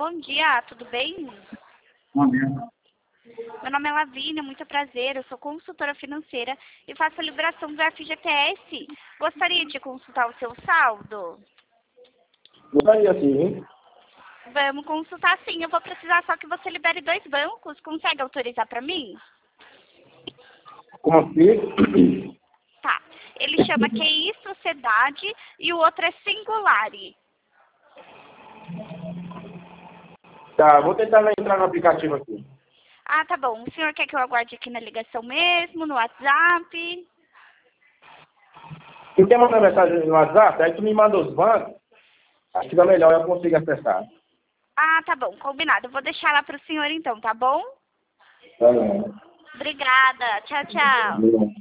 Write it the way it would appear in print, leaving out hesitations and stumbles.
Bom dia, tudo bem? Bom dia. Meu nome é Lavínia, muito prazer. Eu sou consultora financeira e faço a liberação do FGTS. Gostaria de consultar o seu saldo? Gostaria sim, hein? Vamos consultar sim. Eu vou precisar só que você libere 2 bancos. Consegue autorizar para mim? Como assim? Tá. Ele chama QI Sociedade e o outro é Singulari. Tá, vou tentar entrar no aplicativo aqui. Ah, tá bom. O senhor quer que eu aguarde aqui na ligação mesmo, no WhatsApp? Tu quer mandar mensagem no WhatsApp? Aí tu me manda os bancos. Acho que dá melhor, eu consigo acessar. Ah, tá bom. Combinado. Eu vou deixar lá para o senhor então, tá bom? Tá bom. Obrigada. Tchau, tchau. Obrigado.